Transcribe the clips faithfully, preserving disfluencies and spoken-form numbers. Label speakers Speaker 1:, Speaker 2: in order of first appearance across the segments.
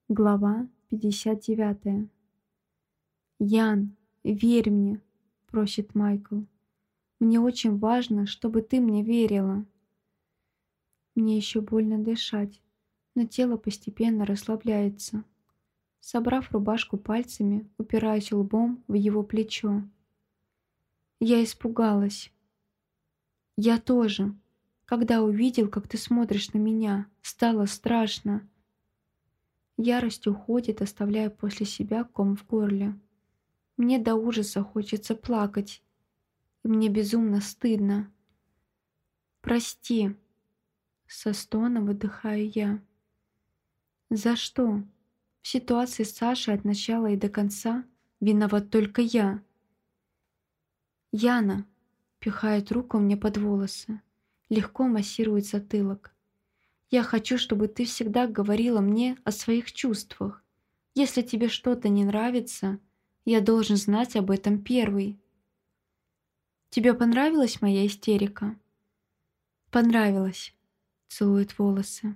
Speaker 1: Глава пятьдесят девятая. «Ян, верь мне», — просит Майкл. «Мне очень важно, чтобы ты мне верила». Мне еще больно дышать, но тело постепенно расслабляется. Собрав рубашку пальцами, упираюсь лбом в его плечо. Я испугалась. Я тоже. Когда увидел, как ты смотришь на меня, стало страшно. Ярость уходит, оставляя после себя ком в горле. Мне до ужаса хочется плакать, и мне безумно стыдно. «Прости», — со стоном выдыхаю я. «За что? В ситуации с Сашей от начала и до конца виноват только я». Яна пихает руку мне под волосы, легко массирует затылок. «Я хочу, чтобы ты всегда говорила мне о своих чувствах. Если тебе что-то не нравится, я должен знать об этом первый». «Тебе понравилась моя истерика?» «Понравилось», — целует волосы.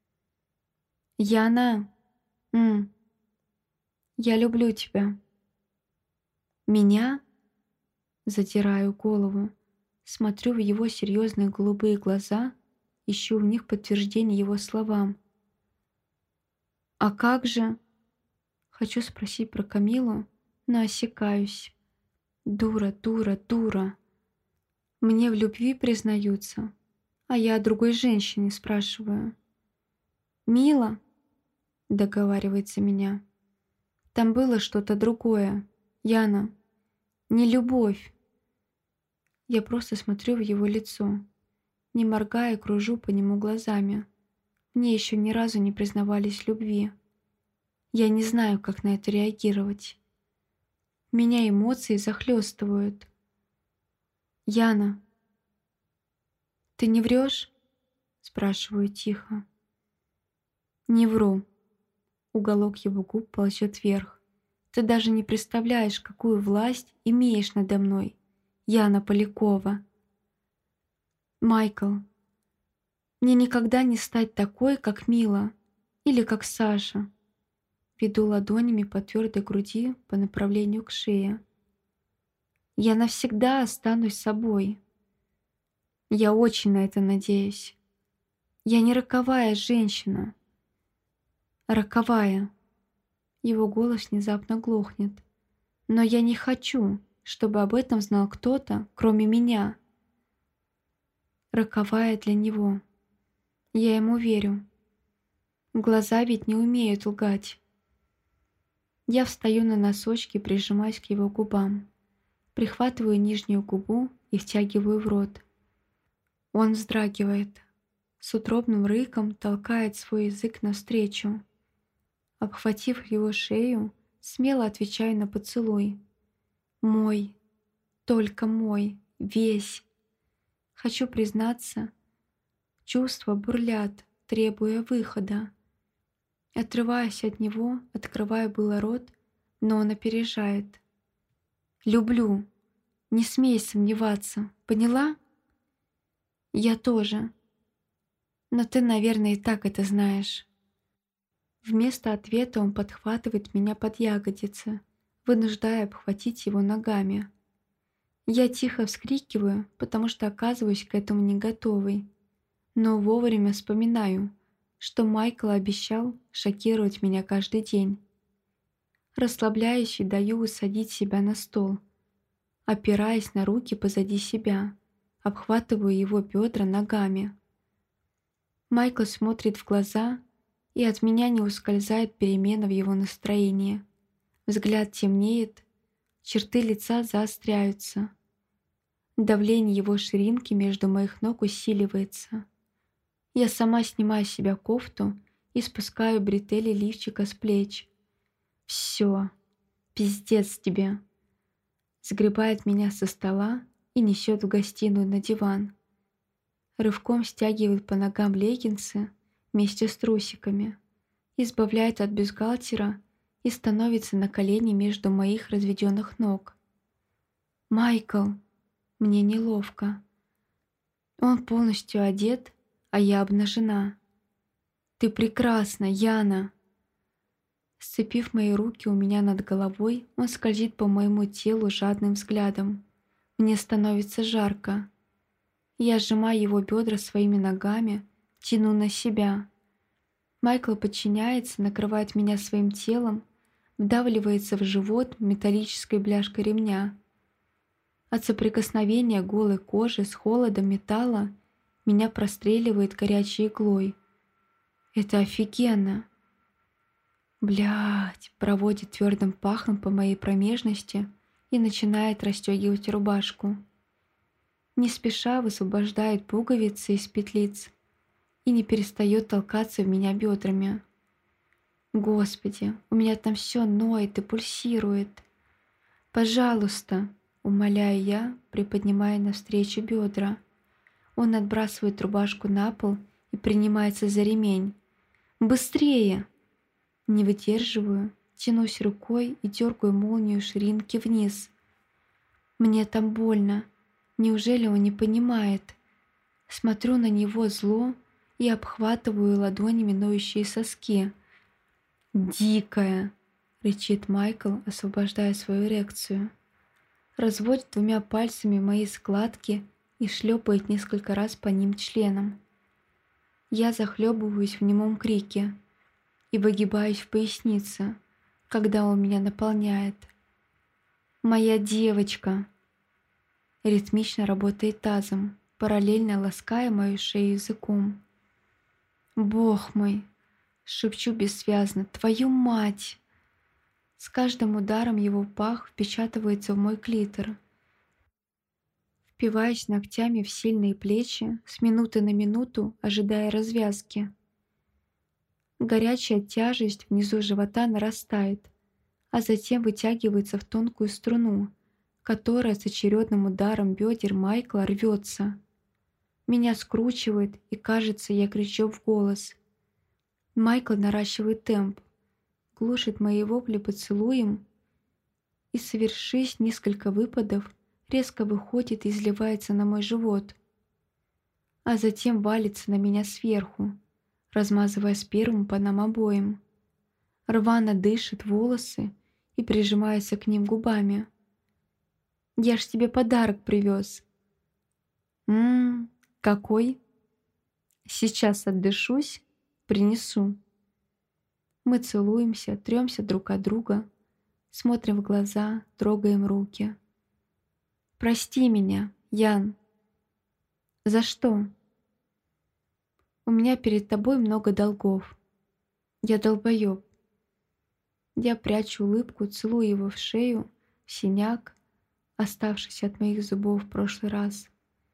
Speaker 1: «Яна, м, я люблю тебя». «Меня?» Задираю голову, смотрю в его серьезные голубые глаза, ищу в них подтверждение его словам. «А как же?» Хочу спросить про Камилу, но осекаюсь. Дура, дура, дура. Мне в любви признаются, а я о другой женщине спрашиваю. «Мила?» — договаривается меня. «Там было что-то другое, Яна. Не любовь». Я просто смотрю в его лицо, не моргая, кружу по нему глазами. Мне еще ни разу не признавались в любви. Я не знаю, как на это реагировать. Меня эмоции захлестывают. «Яна, ты не врешь?» — спрашиваю тихо. «Не вру». Уголок его губ ползет вверх. «Ты даже не представляешь, какую власть имеешь надо мной, Яна Полякова». «Майкл, мне никогда не стать такой, как Мила или как Саша». Веду ладонями по твердой груди по направлению к шее. «Я навсегда останусь собой. Я очень на это надеюсь. Я не роковая женщина. Роковая». Его голос внезапно глохнет. «Но я не хочу, чтобы об этом знал кто-то, кроме меня». Роковая для него. Я ему верю. Глаза ведь не умеют лгать. Я встаю на носочки, прижимаясь к его губам. Прихватываю нижнюю губу и втягиваю в рот. Он вздрагивает. С утробным рыком толкает свой язык навстречу. Обхватив его шею, смело отвечаю на поцелуй. Мой, только мой, весь. Хочу признаться, чувства бурлят, требуя выхода. Отрываясь от него, открываю было рот, но он опережает. «Люблю. Не смей сомневаться. Поняла?» «Я тоже. Но ты, наверное, и так это знаешь». Вместо ответа он подхватывает меня под ягодицы, вынуждая обхватить его ногами. Я тихо вскрикиваю, потому что оказываюсь к этому не готовой. Но вовремя вспоминаю, что Майкл обещал шокировать меня каждый день. Расслабляюсь и даю усадить себя на стол, опираясь на руки позади себя, обхватываю его бедра ногами. Майкл смотрит в глаза, и от меня не ускользает перемена в его настроении. Взгляд темнеет, черты лица заостряются. Давление его ширинки между моих ног усиливается. Я сама снимаю с себя кофту и спускаю бретели лифчика с плеч. «Все, пиздец тебе!» Сгребает меня со стола и несет в гостиную на диван. Рывком стягивает по ногам леггинсы вместе с трусиками, избавляет от бюстгальтера и становится на колени между моих разведенных ног. «Майкл!» Мне неловко. Он полностью одет, а я обнажена. «Ты прекрасна, Яна!» Сцепив мои руки у меня над головой, он скользит по моему телу жадным взглядом. Мне становится жарко. Я сжимаю его бедра своими ногами, тяну на себя. Майкл подчиняется, накрывает меня своим телом, вдавливается в живот металлической бляшкой ремня. От соприкосновения голой кожи с холодом металла меня простреливает горячей иглой. Это офигенно. Блядь, проводит твердым пахом по моей промежности и начинает расстегивать рубашку. Не спеша высвобождает пуговицы из петлиц и не перестает толкаться в меня бедрами. Господи, у меня там все ноет и пульсирует. Пожалуйста, умоляю я, приподнимая навстречу бедра. Он отбрасывает рубашку на пол и принимается за ремень. Быстрее! Не выдерживаю, тянусь рукой и дергаю молнию ширинки вниз. Мне там больно. Неужели он не понимает? Смотрю на него зло и обхватываю ладонями ноющие соски. «Дикая!» — рычит Майкл, освобождая свою эрекцию. Разводит двумя пальцами мои складки и шлепает несколько раз по ним членом. Я захлебываюсь в немом крике и выгибаюсь в пояснице, когда он меня наполняет. «Моя девочка!» Ритмично работает тазом, параллельно лаская мою шею языком. «Бог мой!» — шепчу бессвязно. «Твою мать!» С каждым ударом его пах впечатывается в мой клитор. Впиваясь ногтями в сильные плечи, с минуты на минуту ожидая развязки. Горячая тяжесть внизу живота нарастает, а затем вытягивается в тонкую струну, которая с очередным ударом бедер Майкла рвется. Меня скручивает, и кажется, я кричу в голос. Майкл наращивает темп, глушит мои вопли поцелуем и, совершив несколько выпадов, резко выходит и изливается на мой живот, а затем валится на меня сверху, размазывая сперму по нам обоим. Рвано дышит волосы и прижимается к ним губами. «Я ж тебе подарок привез». «Ммм, какой?» «Сейчас отдышусь, принесу». Мы целуемся, трёмся друг от друга, смотрим в глаза, трогаем руки. «Прости меня, Ян». «За что?» «У меня перед тобой много долгов. Я долбоёб». Я прячу улыбку, целую его в шею, в синяк, оставшийся от моих зубов в прошлый раз.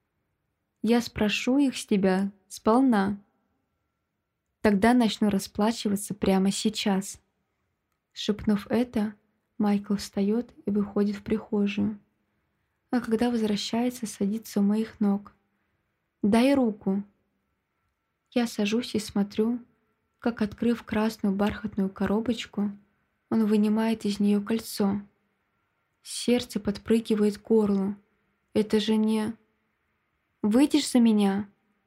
Speaker 1: «Я спрошу их с тебя сполна. Тогда начну расплачиваться прямо сейчас». Шепнув это, Майкл встает и выходит в прихожую, а когда возвращается, садится у моих ног. «Дай руку». Я сажусь и смотрю, как, открыв красную бархатную коробочку, он вынимает из нее кольцо. Сердце подпрыгивает к горлу. Это же не... «Выйдешь за меня?»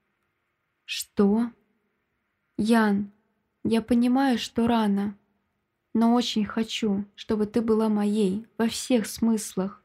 Speaker 1: «Что?» «Ян, я понимаю, что рано, но очень хочу, чтобы ты была моей во всех смыслах».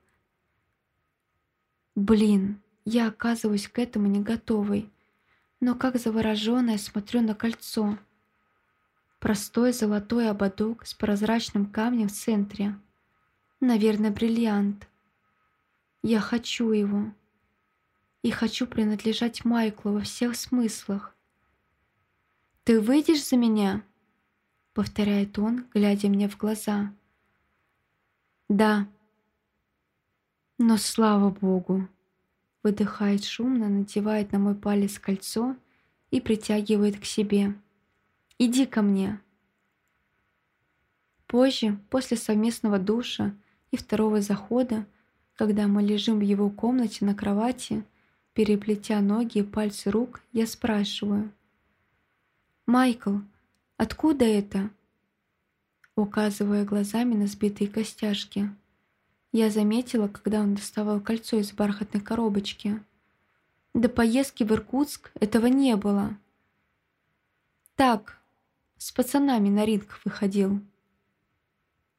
Speaker 1: Блин, я оказываюсь к этому не готовой, но как завороженная смотрю на кольцо. Простой золотой ободок с прозрачным камнем в центре. Наверное, бриллиант. Я хочу его. И хочу принадлежать Майклу во всех смыслах. «Ты выйдешь за меня?» — повторяет он, глядя мне в глаза. «Да». «Но слава Богу!» — выдыхает шумно, надевает на мой палец кольцо и притягивает к себе. «Иди ко мне». Позже, после совместного душа и второго захода, когда мы лежим в его комнате на кровати, переплетя ноги и пальцы рук, я спрашиваю: «Майкл, откуда это?» Указывая глазами на сбитые костяшки. Я заметила, когда он доставал кольцо из бархатной коробочки. До поездки в Иркутск этого не было. «Так, с пацанами на ринг выходил».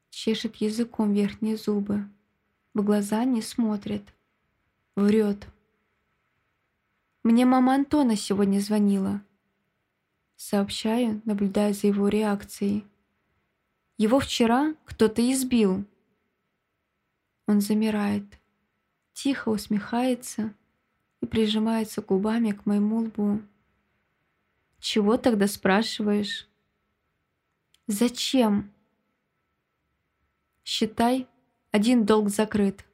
Speaker 1: чешет языком верхние зубы, в глаза не смотрит, врет. «Мне мама Антона сегодня звонила», сообщаю, наблюдая за его реакцией. «Его вчера кто-то избил». Он замирает, тихо усмехается и прижимается губами к моему лбу. «Чего тогда спрашиваешь?» «Зачем?» «Считай, один долг закрыт».